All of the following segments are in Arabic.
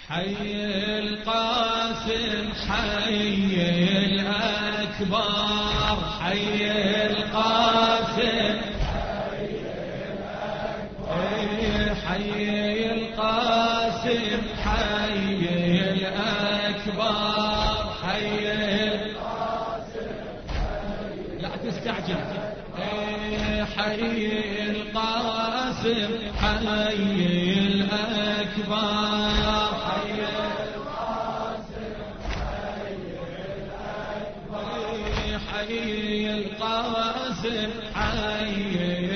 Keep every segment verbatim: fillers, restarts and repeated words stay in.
حي القاسم حي الأكبر حي القاسم حي القاسم حي الأكبر حي القاسم لا تستعجل حي القاسم حي الأكبر حي القاسم حي القاسم حي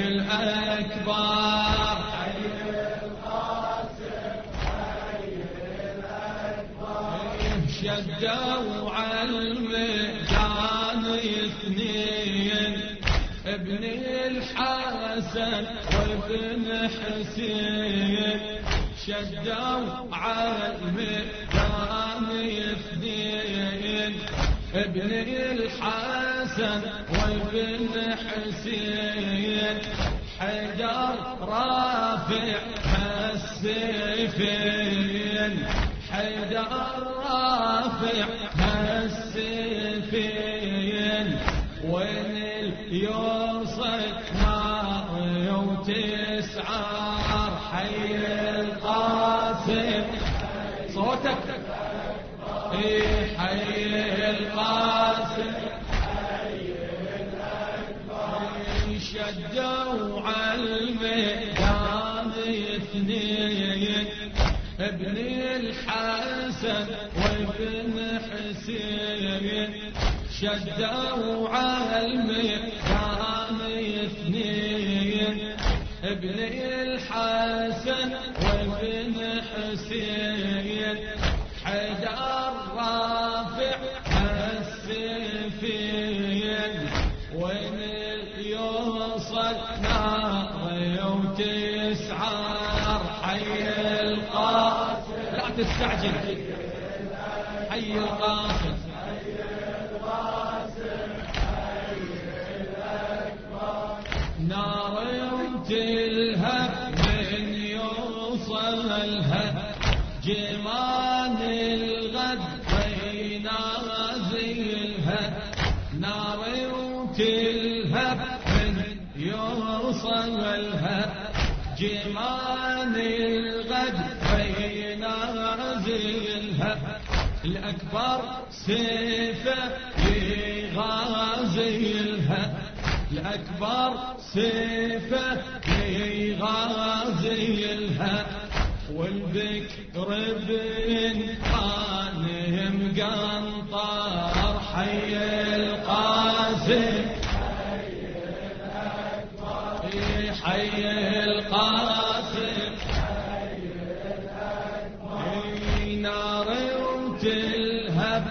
الأكبر حي القاسم حي الأكبر شدوا على الميدان اثنين ابن الحسن وابن حسين شدوا على الميدان اثنين ابن الحسن وابن حسين حيدر رافع السيفين حيدر رافع السيفين وين يوصل نار وتسعار حي القاسم صوتك حي القاسم حي الأكبر شدوا على الميدان اثنين ابن الحسن وابن حسين شدوا على الميدان اثنين ابن الحسن وابن حسين حيدر رافع السيفين وين يوصل نار وتسعار حي القاسم لا تستعجل حي القاسم نار تلهب من يوصلها جمال الغد وينازلها نار تلهب من يوصلها جمال الغد وينازلها الأكبر سيفه يغازلها الأكبر سيفه يغازلها والبكر بن خانهم قنطار حي القاسم حي القاسم نار تلهب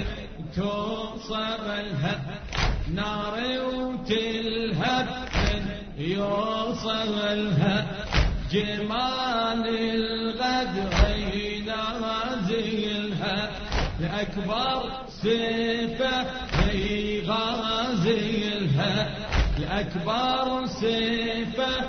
توصل لها نار تلهب يوصل لها جمال الغد ينازلها الأكبر سيفه يغازلها الأكبر سيفه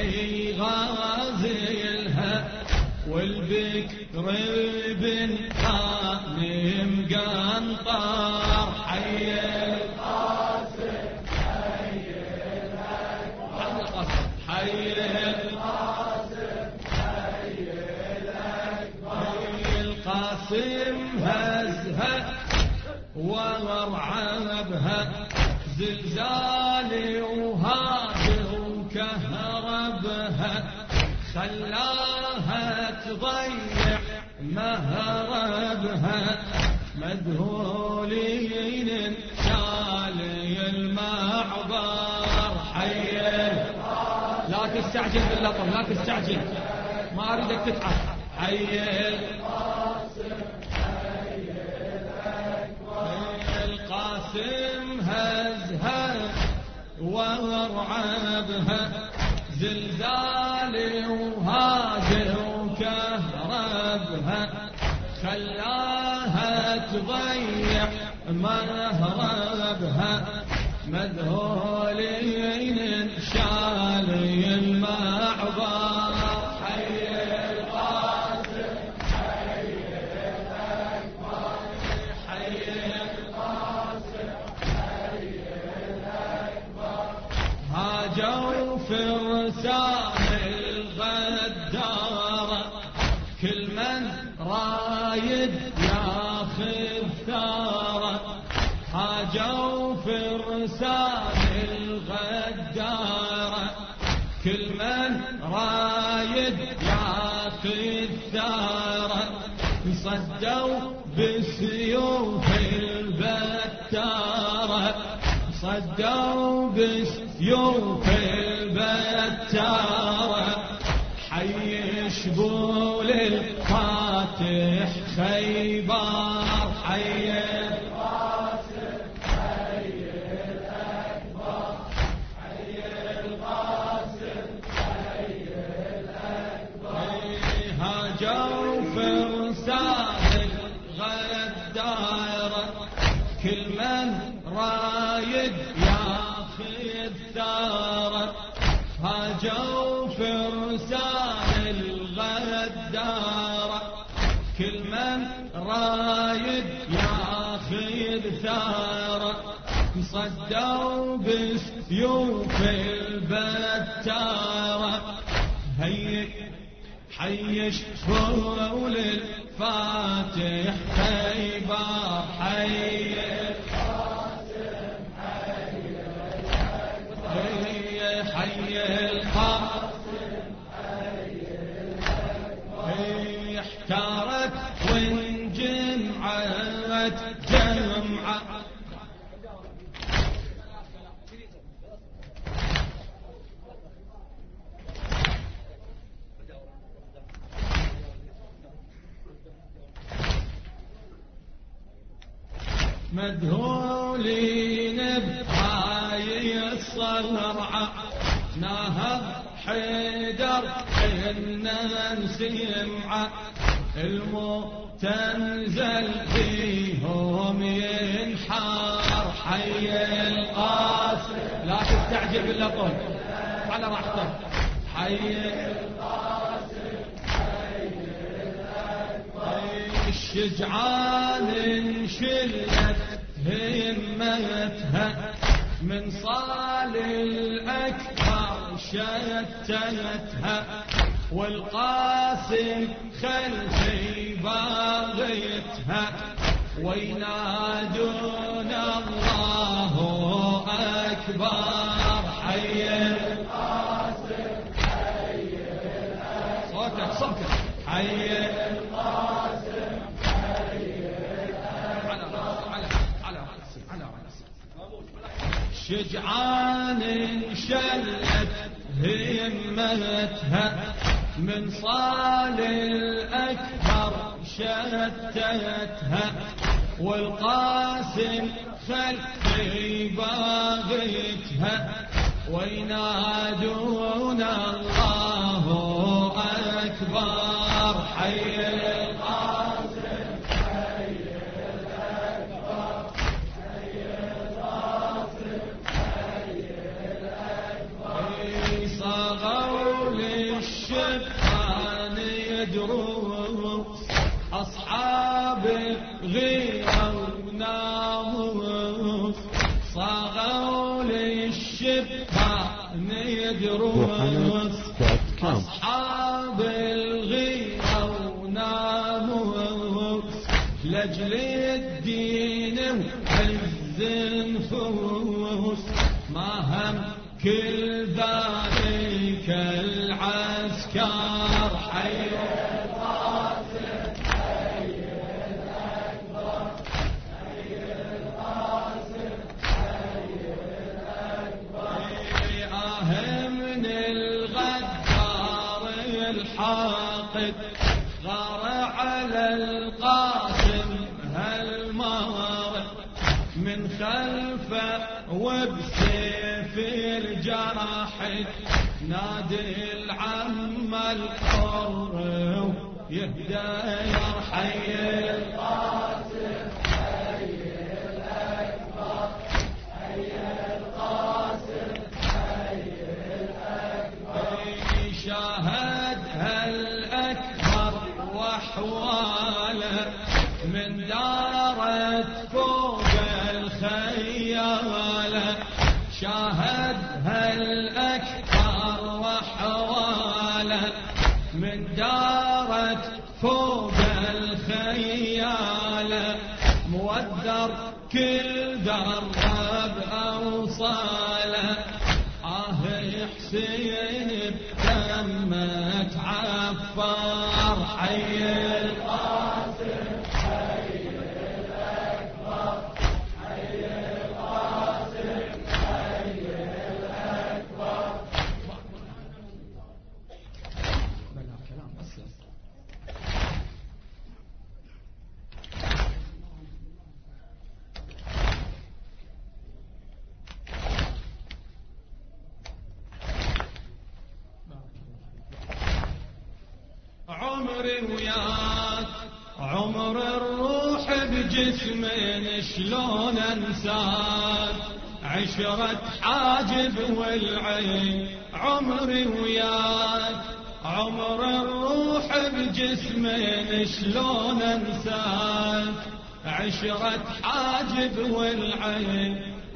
يغازلها والبكر بن خانم قنطار حي القاسم حي الأكبر حي القاسم حي الأكبر القاسم هزها وارعبها زلزال وهاجر وكهربها خلاها تضيع مهربها مذهولين شالي المعبر حي لا تستعجل باللطم لا تستعجل ما اريدك تتعب حي القاسم حي الأكبر القاسم هزها وارعبها زلزال وهاجر وكهربها خلاها تضيع مهربها مذهولين شالي المعبر حي القاسم حي فرسان الغدارة كل من رايد ياخذ ثاره هاجوا فرسان الغدارة كل من رايد ياخذ ثاره صدوا بسيوف البتارة صدوا بسيوف البتارة حي شبول الفاتح خيبر حي القاسم حي الأكبر حي القاسم حي الأكبر هاجوا فرسان الغدارة كل من رايد ياخذ ثاره هاجوا فرسان الغدارة كل من رايد ياخذ ثاره صدوا بسيوف البتارة هي حي شبول الفاتح خيبر حي القاسم حي الأكبر حي القاسم حي الأكبر احتارت وانجمعت جمعة مذهولين بهاي الصرعة نهض حيدر إنا نسمعه الموت تنزل فيهم ينحار حي القاسم لا تستعجل باللقون على راحتك حي القاسم حي الأكبر الشجعان انشلت همتها من صال الأكبر شتتها والقاسم خلفي باغيتها وينادون الله أكبر حي القاسم حي الأكبر صوتك صوتك حي القاسم حي الأكبر على على رأسي على رأسي شجعان انشلت همتها من صال الأكبر شتتها والقاسم خلفي باغيتها وينادون الله أكبر حي القاسم حي الأكبر حي القاسم حي الأكبر صغوا للشبان يدروس أصحاب غيرة وناموس صغوا للشبان يدروس أصحاب الغيرة وناموس لأجل الدين وعز النفوس ما هم كل ذلك العسكر حي القاسم حي الأكبر حي القاسم حي الأكبر آه من الغدار الحاقد غار على القاسم هالمارد من خلفه وبسيف الجراحد نادي العم الحر يهدى يرحي القاسم حي الأكبر حي القاسم حي الأكبر شاهدها الأكبر وحواله من دارت فوق الخيالة شاهدها الأكبر وحواله فوق الخيالة مودر كل درب أوصاله آه حسين بدمك عفار حي القاسم حي الأكبر حي القاسم حي الأكبر. بلا كلام بس عمري وياك عمر الروح بجسمين شلون انساك عشرة حاجب والعين عمري وياك عمر الروح بجسمين شلون انساك عشرة حاجب والعين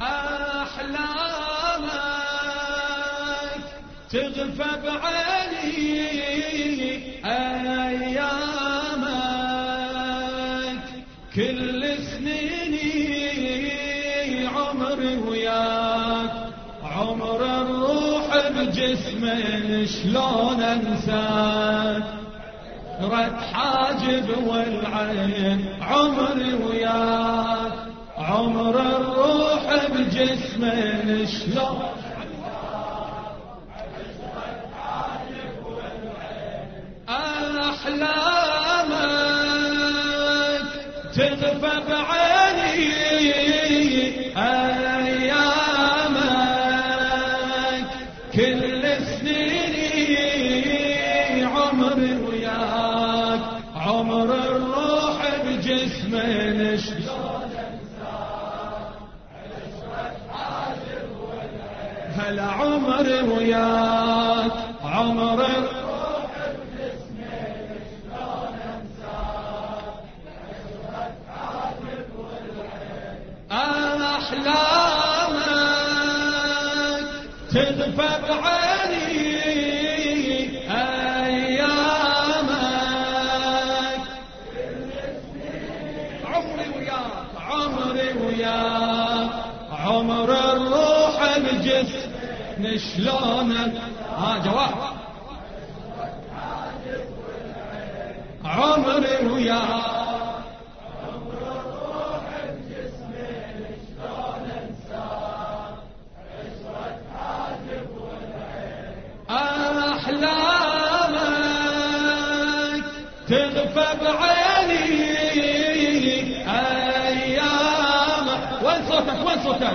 احلامك تغفى بعيني أيامك كل سنيني عمري وياك عمر الروح بجسمين شلون انساك رد حاجب والعين عمري وياك عمر الروح بجسمين شلون أحلامك تغفى بعيني أيامك كل سنيني عمري وياك عمر الروح بجسمين شلون انساك عشرة حاجب والعين هلا عمري وياك عمر أحلامك تغفى بعيني أيامك عمري وياك عمري وياك عمر الروح بجسم شلونك ها جواب عمري وياك أحلامك تغفى بعيني أيامك وين صوتك وين صوتك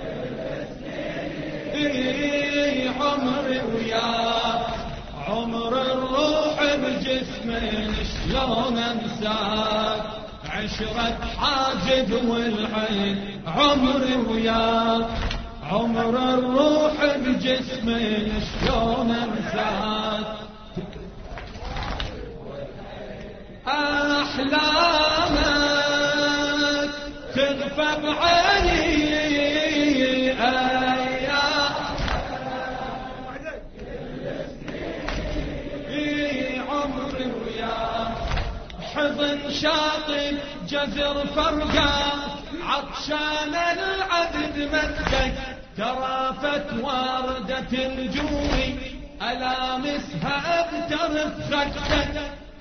إيه عمري وياك عمر الروح بجسمين شلون انساك عشرة حاجب والعين عمري وياك عمر الروح بجسمين شلون انساك أحلامك تغفى بعيني أيام عمري وياك حضن شاطئ جزر فرقان عطشان العذب مدك ترافت واردة الجوع ألامسها أبترف خدك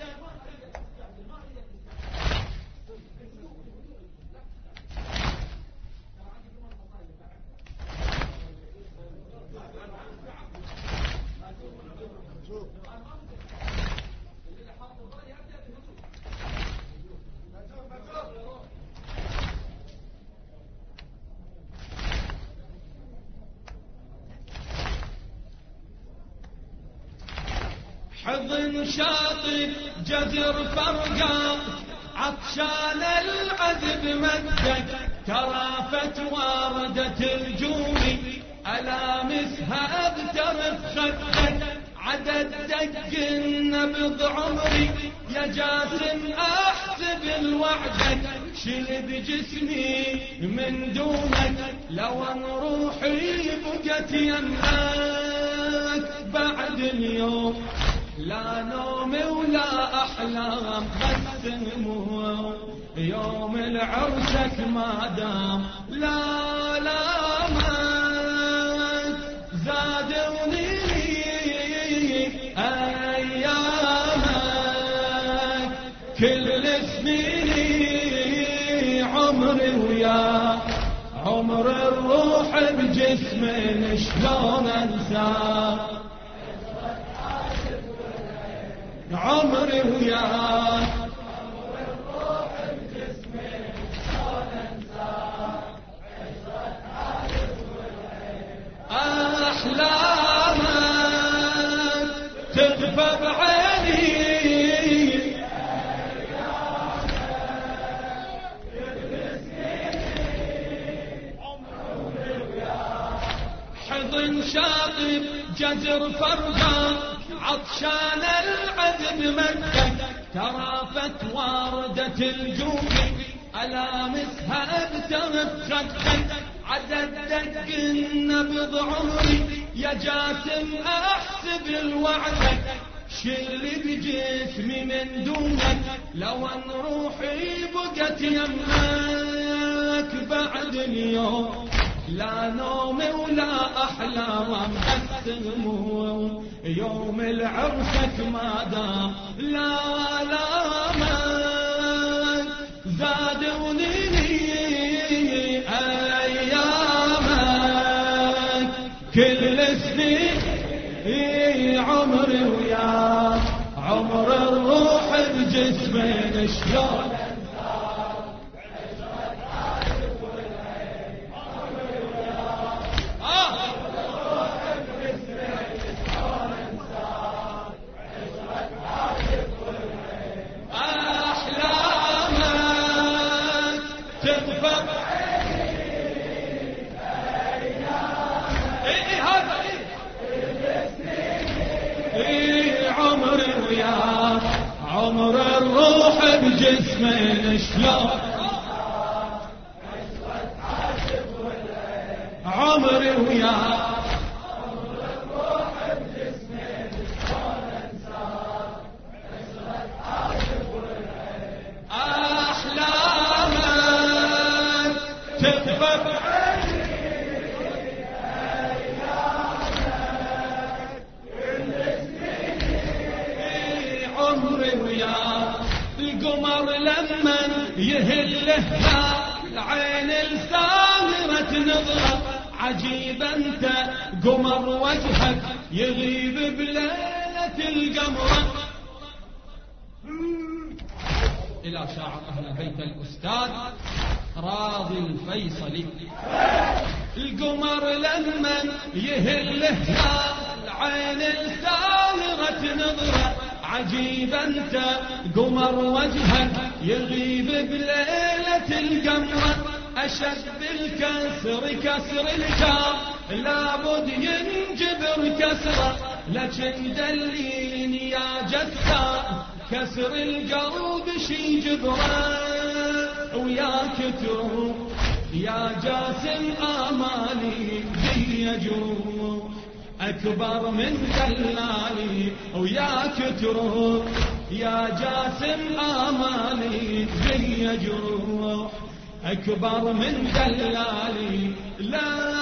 حضن شاطئ جزر فرقان عطشان العذب مدك ترافت واردة الجوع ألامسها أبترف خدك عدد دق النبض عمري يا جاسم أحسب الوعدك شل بجسمي من دونك لو ان روحي بقت يمناك بعد اليوم لا نوم ولا أحلام بس هموم يوم العرسك ما دام لا لا مات زادوني أيامك كل سنيني عمري وياك عمر الروح بجسمي شلون انساك عمري وياك أحلامك تغفى بعيني حضن شاطب جزر فرقان عطشان العذب مدك ترافت واردة الجوع ألامسها بتغفك عدد دق النبض عمري يا جاسم أحسب الوعد شل بجسمي من دونك لو ان روحي بقت يمك بعد اليوم لا نوم ولا أحلام بس هموم يوم العرسك ما دام لا لا من زادوني أيامك كل سنين عمري وياك عمر الروح بجسمي شلون عمر الروح بجسمي شلون عمري وياك عمر الروح بجسمي شلون انساك احلامك تغفى القمر لمن يهل العين الساهرة نظرة عجيب انت قمر وجهك يغيب بليلة القمرة. إلى شاعر أهل بيت الأستاذ راضي الفيصلي. القمر لمن يهل العين الساهرة نظرة عجيب انت قمر وجهك يغيب بليلة القمرة اشد بالكسر كسر الكاف لابد ينجبر كسره لكن دليني يا جسار كسر القلب شي جبره وياك تروح يا جاسم امالي بي جروح أكبر من دلالي وياك تروح يا جاسم آمالي زي جروح أكبر من دلالي لا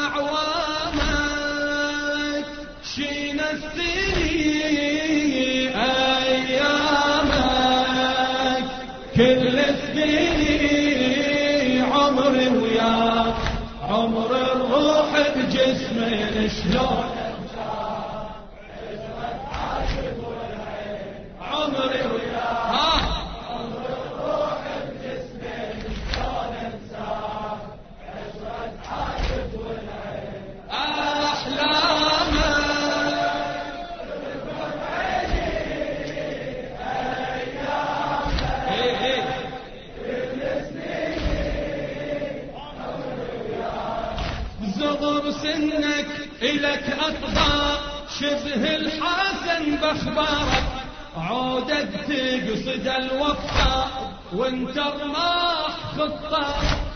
عوامك شين السني أيامك كل سني عمري وياك عمر الروح بجسمي شلون عمري وياك عمر الروح بجسمي شلون انساك عشرة عاشق والعين احلامك ايامك كل سنين عمري وياك زغر سنك الك اطباق شبه الحسن باخبارك عودك تقصد الوفاء وانت رماح خطة